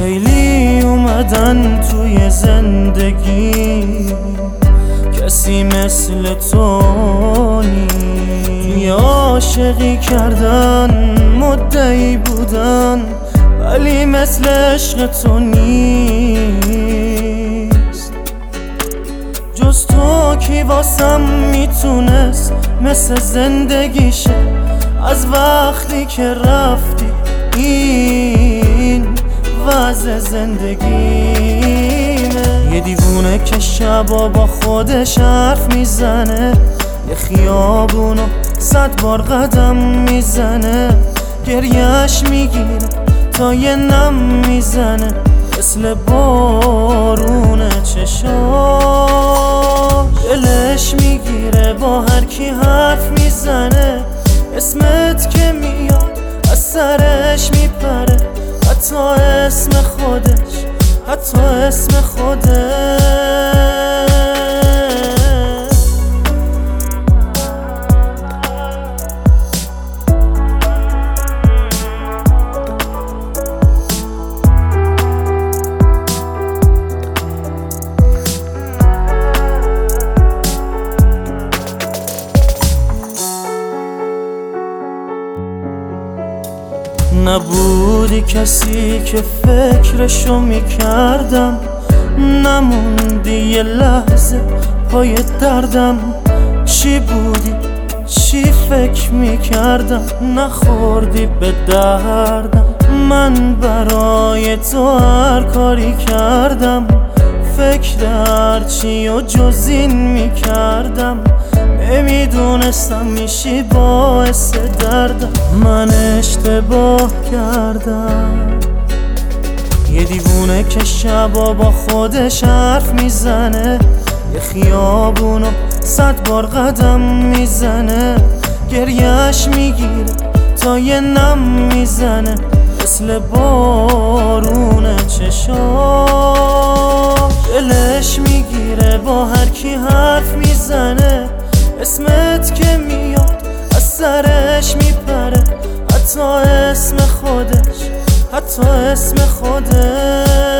خیلی اومدن توی زندگی، کسی مثل تو نیست. عاشقی کردن مدعی بودن، ولی مثل عشق تو نیست. جز تو کی واسم میتونست مثل زندگیشه؟ از وقتی که رفتی این وضع زندگیمه. یه دیوونه که شبا با خودش حرف میزنه، یه خیابونو 100 بار قدم میزنه. گریهش میگیره تا یه نم میزنه، مثل بارون چشاش. دلش میگیره با هر کی حرف میزنه، اسمت که میاد از سرش میپره. حتی اسم خودش، حتی اسم خودش. نبودی کسی که فکرشو میکردم، نموندی یه لحظه پای دردم. چی بودی؟ چی فکر میکردم؟ نخوردی به دردم. من برای تو هر کاری کردم، فکر هرچی و جزین میکردم. نمیدونستم میشی باعث دردم. من اشتباه کردم. یه دیوونه که شبا با خودش حرف میزنه، یه خیابونو 100 بار قدم میزنه. گریهش میگیره تا یه نم میزنه، مثل بارون چشاش. دلش میگیره با هر کی حرف میزنه، اسمت که میاد از سرش میپره. حتی اسم خودش، حتی اسم خودش.